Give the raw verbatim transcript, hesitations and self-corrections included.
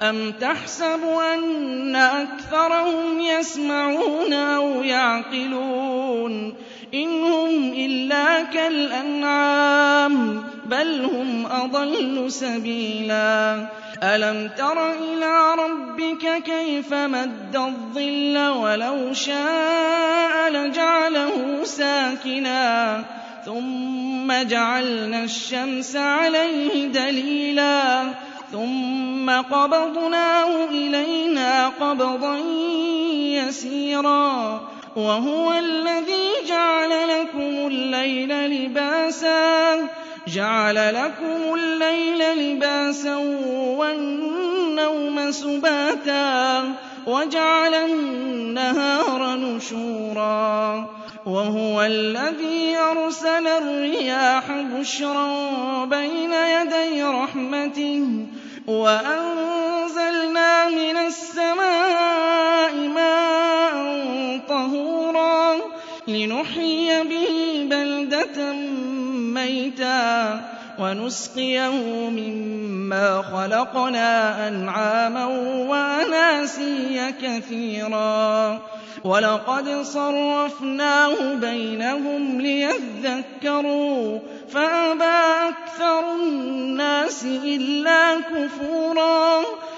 أَمْ تَحْسَبُ أَنَّ أَكْثَرَهُمْ يَسْمَعُونَ أَوْ يَعْقِلُونَ إِنْ هُمْ إِلَّا كَالْأَنْعَامِ بَلْ هُمْ أَضَلُّ سَبِيلًا أَلَمْ تَرَ إِلَىٰ رَبِّكَ كَيْفَ مَدَّ الظِّلَّ وَلَوْ شَاءَ لَجَعَلَهُ سَاكِنًا ثُمَّ جَعَلْنَا الشَّمْسَ عَلَيْهِ دَلِيلًا ثُمَّ قَبَضْنَاهُ إِلَيْنَا قَبْضًا يَسِيرًا وَهُوَ الَّذِي جَعَلَ لَكُمُ اللَّيْلَ لِبَاسًا جَعَلَ لَكُمُ اللَّيْلَ لِبَاسًا وَالنَّوْمَ سُبَاتًا وَجَعَلَ النَّهَارَ نُشُورًا وَهُوَ الَّذِي أَرْسَلَ الرِّيَاحَ بُشْرًا بَيْنَ يَدَيْ رَحْمَتِهِ وَأَنزَلْنَا مِنَ السَّمَاءِ مَاءً طَهُورًا لِّنُحْيِيَ بِهِ بَلْدَةً مَّيْتًا وَنُسْقِيَهُ مِمَّا خَلَقْنَا أَنْعَامًا وَأَنَاسِيَّ كَثِيرًا وَلَقَدْ صَرَّفْنَاهُ بَيْنَهُمْ لِيَذَّكَّرُوا فَأَبَىٰ أَكْثَرُ النَّاسِ إِلَّا كُفُورًا